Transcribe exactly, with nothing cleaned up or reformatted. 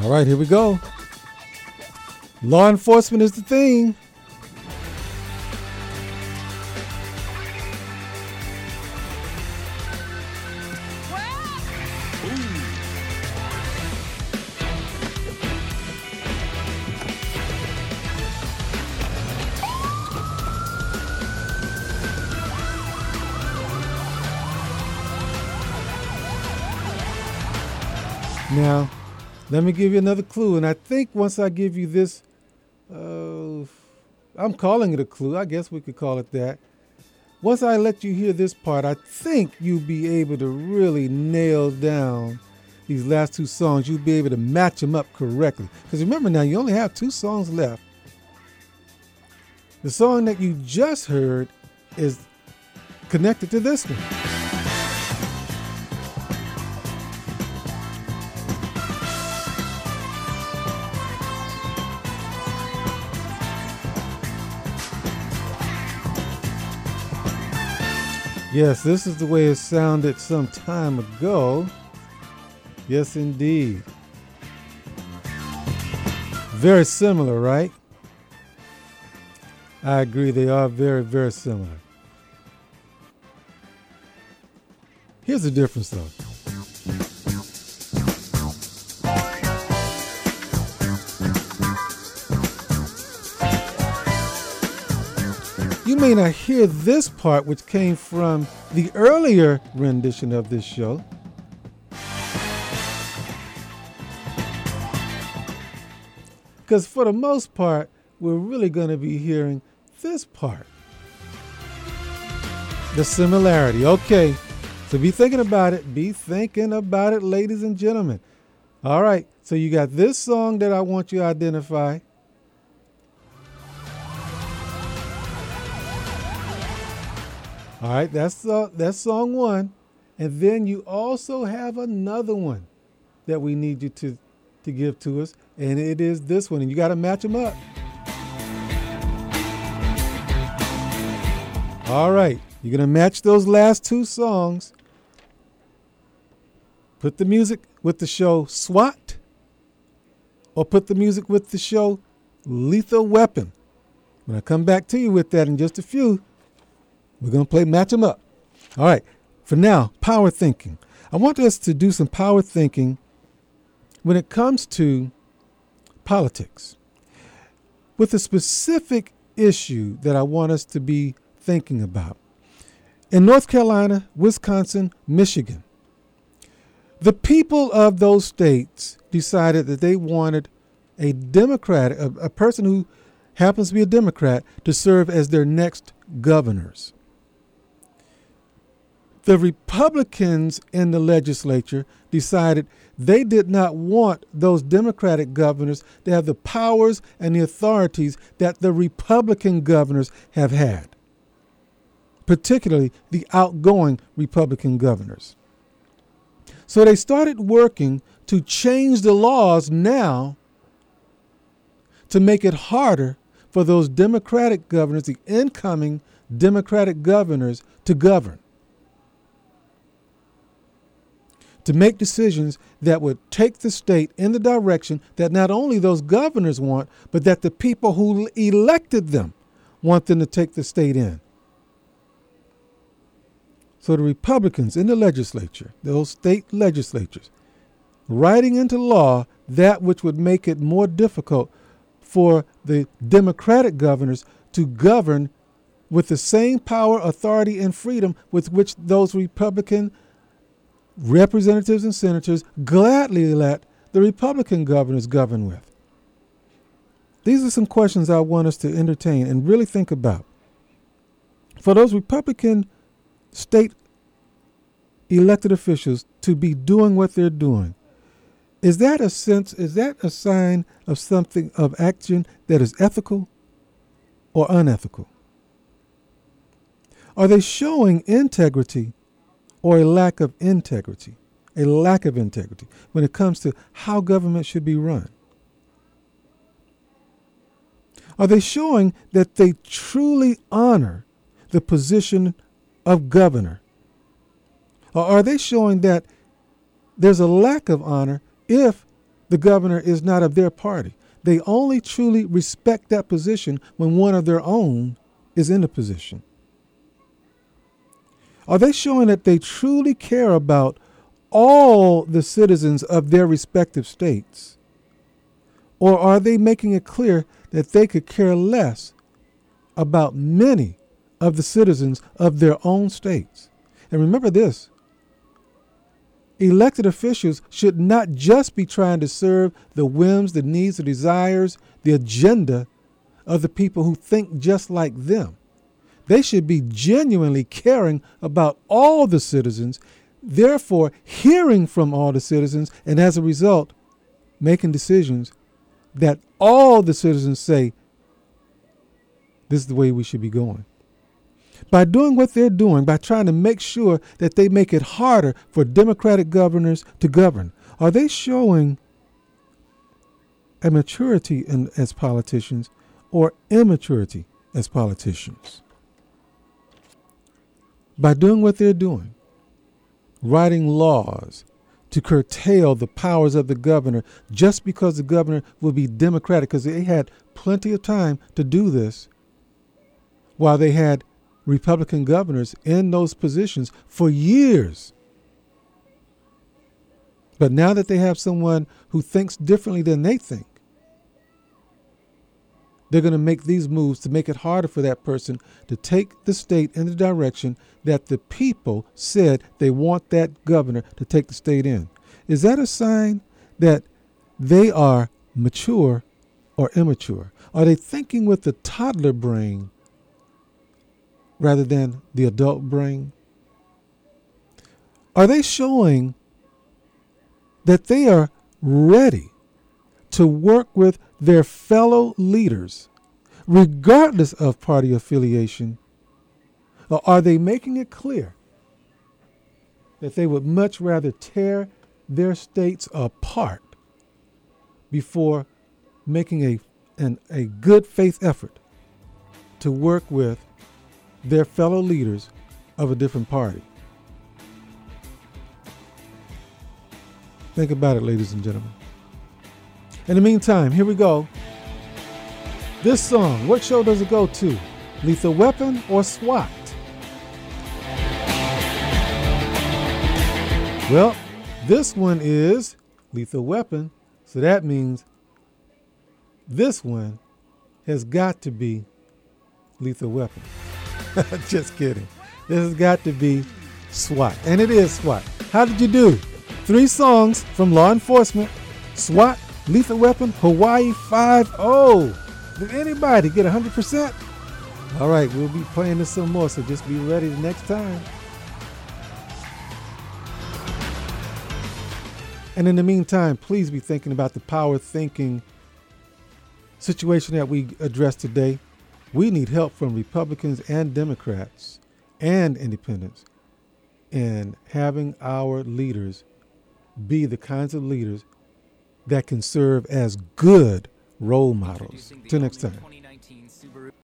All right, here we go. Law enforcement is the theme. Now, let me give you another clue. And I think once I give you this, uh, I'm calling it a clue. I guess we could call it that. Once I let you hear this part, I think you'll be able to really nail down these last two songs. You'll be able to match them up correctly. Because remember now, you only have two songs left. The song that you just heard is connected to this one. Yes, this is the way it sounded some time ago. Yes, indeed. Very similar, right? I agree. They are very, very similar. Here's the difference, though. You may not hear this part, which came from the earlier rendition of this show. Because for the most part, we're really going to be hearing this part. The similarity. Okay, so be thinking about it. Be thinking about it, ladies and gentlemen. All right, so you got this song that I want you to identify. All right, that's uh, that's song one. And then you also have another one that we need you to, to give to us. And it is this one. And you got to match them up. All right, you're going to match those last two songs. Put the music with the show SWAT. Or put the music with the show Lethal Weapon. When I come back to you with that in just a few, we're going to play match them up. All right. For now, power thinking. I want us to do some power thinking when it comes to politics, with a specific issue that I want us to be thinking about. In North Carolina, Wisconsin, Michigan, the people of those states decided that they wanted a Democrat, a, a person who happens to be a Democrat, to serve as their next governors. The Republicans in the legislature decided they did not want those Democratic governors to have the powers and the authorities that the Republican governors have had, particularly the outgoing Republican governors. So they started working to change the laws now to make it harder for those Democratic governors, the incoming Democratic governors, to govern, to make decisions that would take the state in the direction that not only those governors want, but that the people who elected them want them to take the state in. So the Republicans in the legislature, those state legislatures, writing into law that which would make it more difficult for the Democratic governors to govern with the same power, authority, and freedom with which those Republican representatives and senators gladly let the Republican governors govern with. These are some questions I want us to entertain and really think about. For those Republican state elected officials to be doing what they're doing, is that a sense, is that a sign of something, of action that is ethical or unethical? Are they showing integrity or a lack of integrity, a lack of integrity when it comes to how government should be run? Are they showing that they truly honor the position of governor? Or are they showing that there's a lack of honor if the governor is not of their party. They only truly respect that position when one of their own is in the position. Are they showing that they truly care about all the citizens of their respective states? Or are they making it clear that they could care less about many of the citizens of their own states? And remember this, elected officials should not just be trying to serve the whims, the needs, the desires, the agenda of the people who think just like them. They should be genuinely caring about all the citizens, therefore hearing from all the citizens, and as a result, making decisions that all the citizens say, this is the way we should be going. By doing what they're doing, by trying to make sure that they make it harder for Democratic governors to govern, are they showing a maturity in, as politicians or immaturity as politicians? By doing what they're doing, writing laws to curtail the powers of the governor just because the governor will be Democratic, because they had plenty of time to do this while they had Republican governors in those positions for years. But now that they have someone who thinks differently than they think, they're going to make these moves to make it harder for that person to take the state in the direction that the people said they want that governor to take the state in. Is that a sign that they are mature or immature? Are they thinking with the toddler brain rather than the adult brain? Are they showing that they are ready to work with their fellow leaders, regardless of party affiliation? Or are they making it clear that they would much rather tear their states apart before making a, an, a good faith effort to work with their fellow leaders of a different party? Think about it, ladies and gentlemen. In the meantime, here we go. This song, what show does it go to? Lethal Weapon or SWAT? Well, this one is Lethal Weapon, so that means this one has got to be Lethal Weapon. Just kidding. This has got to be SWAT, and it is SWAT. How did you do? Three songs from Law Enforcement, SWAT, Lethal Weapon, Hawaii Five-O. Did anybody get one hundred percent? All right, we'll be playing this some more, so just be ready the next time. And in the meantime, please be thinking about the power thinking situation that we addressed today. We need help from Republicans and Democrats and independents in having our leaders be the kinds of leaders that can serve as good role models. Till next time.